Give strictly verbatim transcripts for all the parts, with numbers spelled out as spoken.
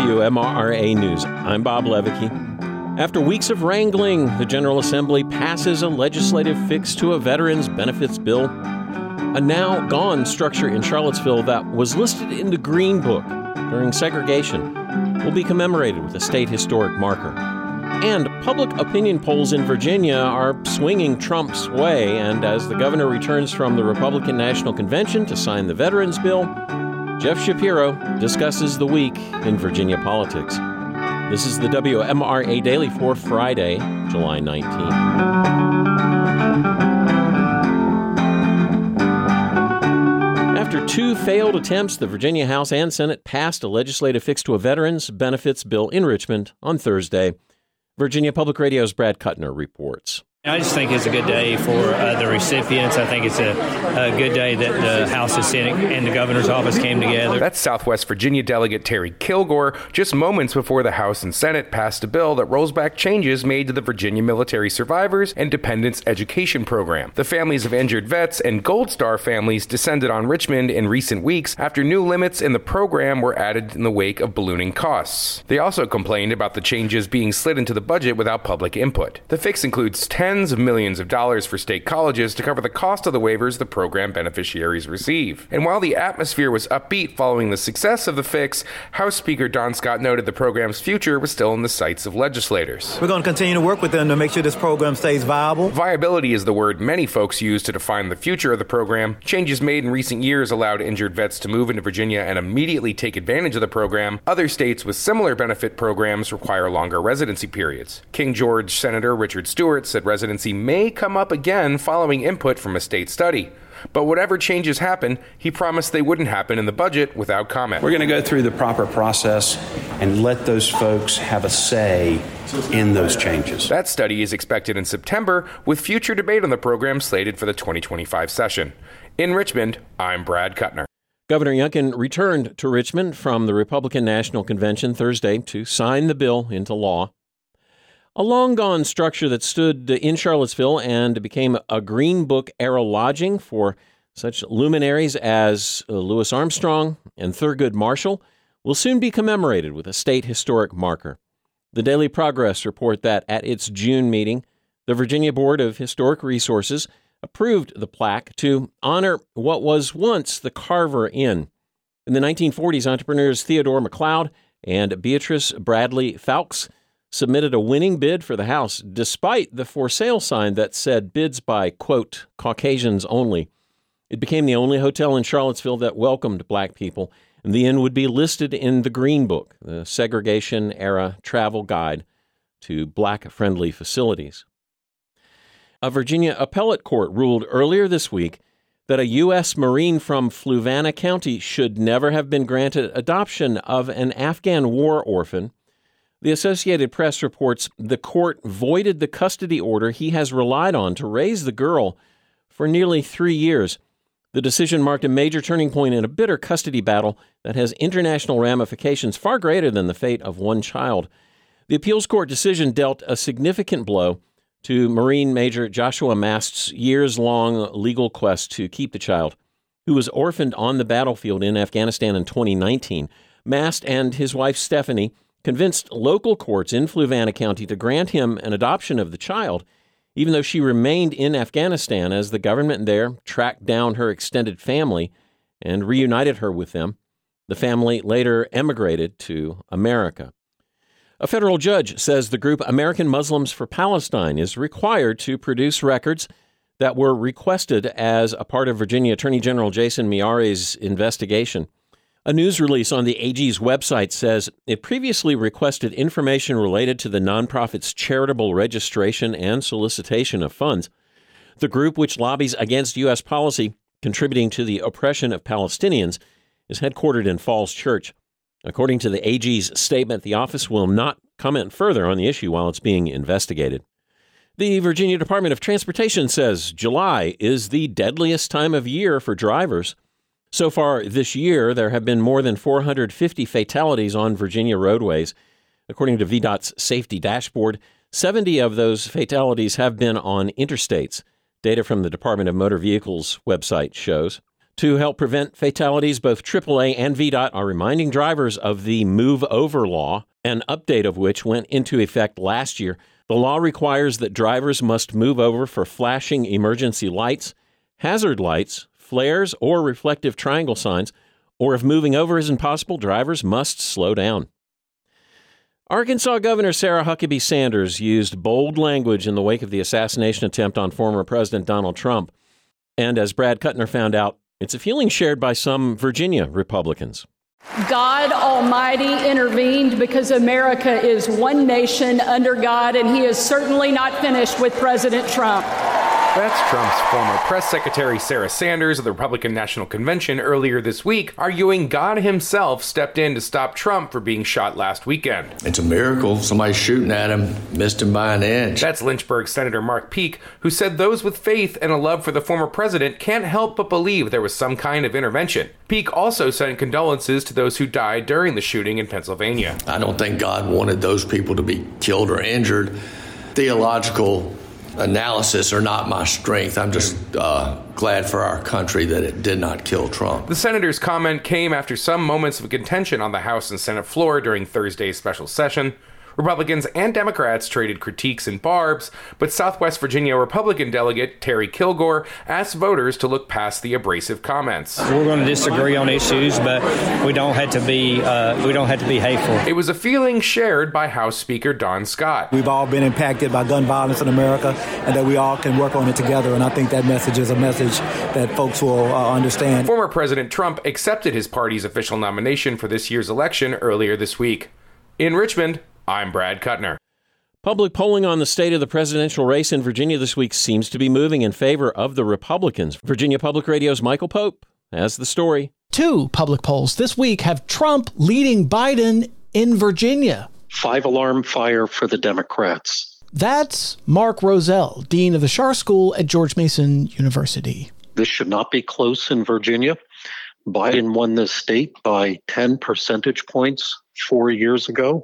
W M R A News. I'm Bob Levicki. After weeks of wrangling, the General Assembly passes a legislative fix to a veterans benefits bill, a now gone structure in Charlottesville that was listed in the Green Book during segregation will be commemorated with a state historic marker. And public opinion polls in Virginia are swinging Trump's way, and as the governor returns from the Republican National Convention to sign the veterans bill, Jeff Shapiro discusses the week in Virginia politics. This is the W M R A Daily for Friday, July nineteenth. After two failed attempts, the Virginia House and Senate passed a legislative fix to a veterans benefits bill in Richmond on Thursday. Virginia Public Radio's Brad Kuttner reports. I just think it's a good day for uh, the recipients. I think it's a, a good day that the House, the Senate, and the governor's office came together. That's Southwest Virginia Delegate Terry Kilgore, just moments before the House and Senate passed a bill that rolls back changes made to the Virginia Military Survivors and Dependents Education Program. The families of injured vets and Gold Star families descended on Richmond in recent weeks after new limits in the program were added in the wake of ballooning costs. They also complained about the changes being slid into the budget without public input. The fix includes ten tens of millions of dollars for state colleges to cover the cost of the waivers the program beneficiaries receive. And while the atmosphere was upbeat following the success of the fix, House Speaker Don Scott noted the program's future was still in the sights of legislators. We're going to continue to work with them to make sure this program stays viable. Viability is the word many folks use to define the future of the program. Changes made in recent years allowed injured vets to move into Virginia and immediately take advantage of the program. Other states with similar benefit programs require longer residency periods. King George Senator Richard Stewart said residency may come up again following input from a state study. But whatever changes happen, he promised they wouldn't happen in the budget without comment. We're going to go through the proper process and let those folks have a say in those changes. That study is expected in September, with future debate on the program slated for the twenty twenty-five session. In Richmond, I'm Brad Kuttner. Governor Youngkin returned to Richmond from the Republican National Convention Thursday to sign the bill into law. A long-gone structure that stood in Charlottesville and became a Green Book-era lodging for such luminaries as Louis Armstrong and Thurgood Marshall will soon be commemorated with a state historic marker. The Daily Progress report that at its June meeting, the Virginia Board of Historic Resources approved the plaque to honor what was once the Carver Inn. In the nineteen forties, entrepreneurs Theodore McLeod and Beatrice Bradley Fowkes submitted a winning bid for the house, despite the for sale sign that said bids by, quote, Caucasians only. It became the only hotel in Charlottesville that welcomed black people, and the inn would be listed in the Green Book, the segregation-era travel guide to black-friendly facilities. A Virginia appellate court ruled earlier this week that a U S Marine from Fluvanna County should never have been granted adoption of an Afghan war orphan. The Associated Press reports the court voided the custody order he has relied on to raise the girl for nearly three years. The decision marked a major turning point in a bitter custody battle that has international ramifications far greater than the fate of one child. The appeals court decision dealt a significant blow to Marine Major Joshua Mast's years-long legal quest to keep the child, who was orphaned on the battlefield in Afghanistan in twenty nineteen. Mast and his wife Stephanie convinced local courts in Fluvanna County to grant him an adoption of the child, even though she remained in Afghanistan as the government there tracked down her extended family and reunited her with them. The family later emigrated to America. A federal judge says the group American Muslims for Palestine is required to produce records that were requested as a part of Virginia Attorney General Jason Miyare's investigation. A news release on the A G's website says it previously requested information related to the nonprofit's charitable registration and solicitation of funds. The group, which lobbies against U S policy contributing to the oppression of Palestinians, is headquartered in Falls Church. According to the A G's statement, the office will not comment further on the issue while it's being investigated. The Virginia Department of Transportation says July is the deadliest time of year for drivers. So far this year, there have been more than four hundred fifty fatalities on Virginia roadways. According to V DOT's safety dashboard, seventy of those fatalities have been on interstates. Data from the Department of Motor Vehicles website shows. To help prevent fatalities, both triple A and V DOT are reminding drivers of the Move Over law, an update of which went into effect last year. The law requires that drivers must move over for flashing emergency lights, hazard lights, flares, or reflective triangle signs, or if moving over is impossible, drivers must slow down. Arkansas Governor Sarah Huckabee Sanders used bold language in the wake of the assassination attempt on former President Donald Trump. And as Brad Kuttner found out, it's a feeling shared by some Virginia Republicans. God Almighty intervened because America is one nation under God, and he is certainly not finished with President Trump. That's Trump's former press secretary Sarah Sanders of the Republican National Convention earlier this week, arguing God himself stepped in to stop Trump for being shot last weekend. It's a miracle. Somebody's shooting at him, missed him by an inch. That's Lynchburg Senator Mark Peake, who said those with faith and a love for the former president can't help but believe there was some kind of intervention. Peake also sent condolences to those who died during the shooting in Pennsylvania. I don't think God wanted those people to be killed or injured. Theological analysis are not my strength. I'm just uh, glad for our country that it did not kill Trump. The senator's comment came after some moments of contention on the House and Senate floor during Thursday's special session. Republicans and Democrats traded critiques and barbs, but Southwest Virginia Republican delegate Terry Kilgore asked voters to look past the abrasive comments. We're going to disagree on issues, but we don't have to be uh, we don't have to be hateful. It was a feeling shared by House Speaker Don Scott. We've all been impacted by gun violence in America, and that we all can work on it together. And I think that message is a message that folks will uh, understand. Former President Trump accepted his party's official nomination for this year's election earlier this week. In Richmond, I'm Brad Kuttner. Public polling on the state of the presidential race in Virginia this week seems to be moving in favor of the Republicans. Virginia Public Radio's Michael Pope has the story. Two public polls this week have Trump leading Biden in Virginia. Five-alarm fire for the Democrats. That's Mark Rozelle, dean of the Schar School at George Mason University. This should not be close in Virginia. Biden won this state by ten percentage points four years ago.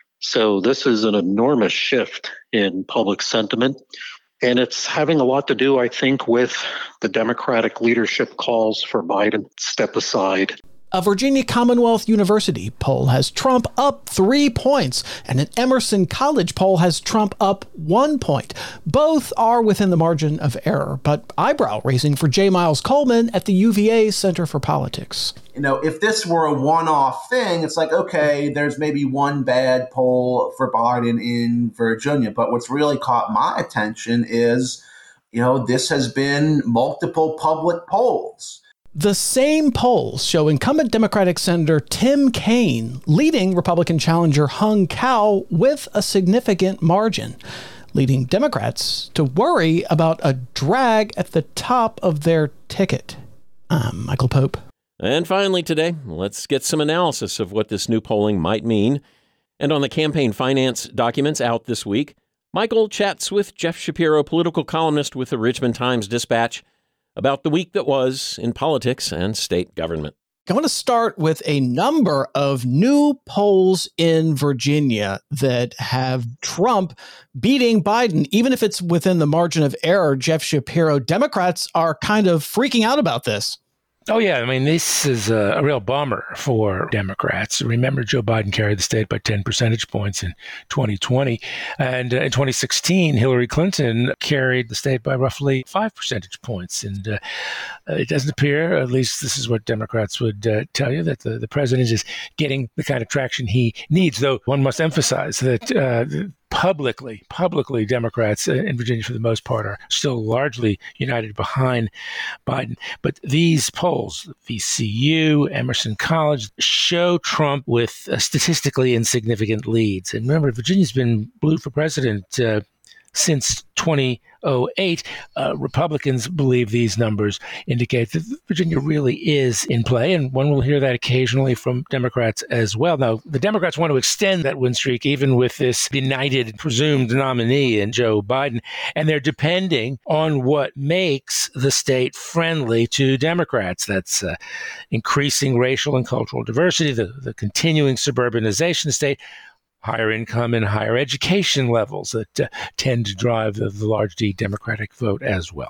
So this is an enormous shift in public sentiment, and it's having a lot to do, I think, with the Democratic leadership calls for Biden to step aside. A Virginia Commonwealth University poll has Trump up three points, and an Emerson College poll has Trump up one point. Both are within the margin of error, but eyebrow-raising for J. Miles Coleman at the U V A Center for Politics. You know, if this were a one-off thing, it's like, okay, there's maybe one bad poll for Biden in Virginia. But what's really caught my attention is, you know, this has been multiple public polls. The same polls show incumbent Democratic Senator Tim Kaine leading Republican challenger Hung Cao with a significant margin, leading Democrats to worry about a drag at the top of their ticket. I'm Michael Pope. And finally today, let's get some analysis of what this new polling might mean. And on the campaign finance documents out this week, Michael chats with Jeff Shapiro, political columnist with the Richmond Times-Dispatch, about the week that was in politics and state government. I want to start with a number of new polls in Virginia that have Trump beating Biden, even if it's within the margin of error. Jeff Shapiro, Democrats are kind of freaking out about this. Oh, yeah. I mean, this is a, a real bummer for Democrats. Remember, Joe Biden carried the state by ten percentage points in twenty twenty. And uh, in twenty sixteen, Hillary Clinton carried the state by roughly five percentage points. And uh, it doesn't appear, at least this is what Democrats would uh, tell you, that the, the president is getting the kind of traction he needs. Though one must emphasize that uh, Publicly, publicly, Democrats in Virginia, for the most part, are still largely united behind Biden. But these polls, V C U, Emerson College, show Trump with uh, statistically insignificant leads. And remember, Virginia's been blue for president uh, since twenty oh eight. Uh, Republicans believe these numbers indicate that Virginia really is in play, and one will hear that occasionally from Democrats as well. Now, the Democrats want to extend that win streak even with this benighted presumed nominee in Joe Biden, and they're depending on what makes the state friendly to Democrats. That's uh, increasing racial and cultural diversity, the, the continuing suburbanization of the state, higher income and higher education levels that uh, tend to drive the, the large D Democratic vote as well.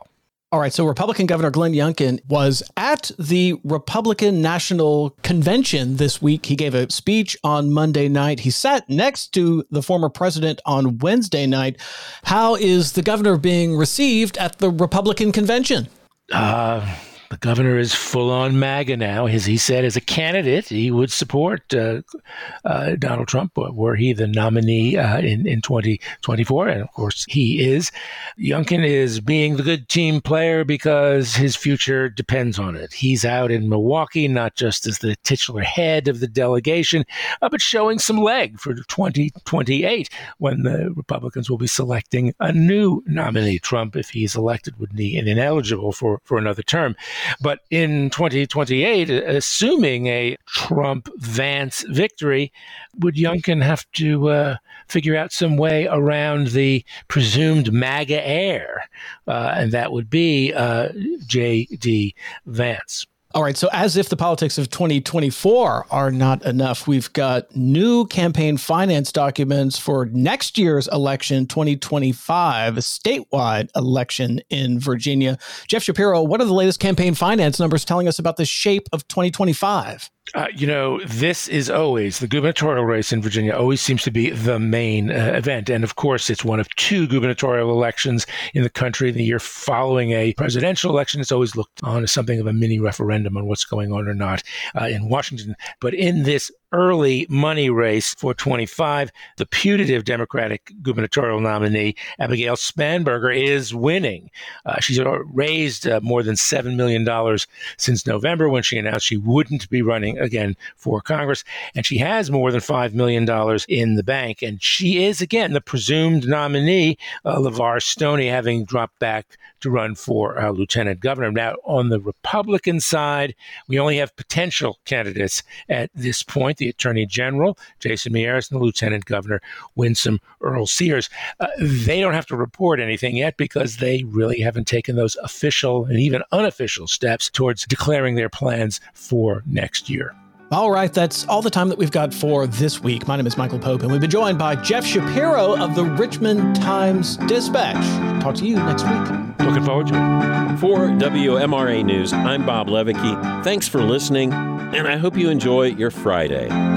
All right, so Republican Governor Glenn Youngkin was at the Republican National Convention this week. He gave a speech on Monday night. He sat next to the former president on Wednesday night. How is the governor being received at the Republican convention? Uh, the governor is full on MAGA now. As he said, as a candidate, he would support uh, uh, Donald Trump were he the nominee uh, in, in twenty twenty-four. And of course, he is. Youngkin is being the good team player because his future depends on it. He's out in Milwaukee, not just as the titular head of the delegation, uh, but showing some leg for twenty twenty-eight when the Republicans will be selecting a new nominee. Trump, if he's elected, would be ineligible for, for another term. But in twenty twenty-eight, assuming a Trump-Vance victory, would Youngkin have to uh, figure out some way around the presumed MAGA heir? Uh, and that would be uh, J D. Vance. All right. So as if the politics of twenty twenty-four are not enough, we've got new campaign finance documents for next year's election, twenty twenty-five, a statewide election in Virginia. Jeff Shapiro, what are the latest campaign finance numbers telling us about the shape of twenty twenty-five? Uh, you know, this is always, the gubernatorial race in Virginia always seems to be the main uh, event. And of course, it's one of two gubernatorial elections in the country. The year following a presidential election, it's always looked on as something of a mini referendum on what's going on or not uh, in Washington. But in this early money race for twenty-five, the putative Democratic gubernatorial nominee, Abigail Spanberger, is winning. Uh, she's raised uh, more than seven million dollars since November when she announced she wouldn't be running again for Congress. And she has more than five million dollars in the bank. And she is, again, the presumed nominee, uh, LeVar Stoney, having dropped back to run for uh, lieutenant governor. Now, on the Republican side, we only have potential candidates at this point. The Attorney General, Jason Miyares, and the Lieutenant Governor, Winsome Earl-Sears. Uh, they don't have to report anything yet because they really haven't taken those official and even unofficial steps towards declaring their plans for next year. All right, that's all the time that we've got for this week. My name is Michael Pope, and we've been joined by Jeff Shapiro of the Richmond Times-Dispatch. Talk to you next week. Looking forward to it. For W M R A News, I'm Bob Levicki. Thanks for listening, and I hope you enjoy your Friday.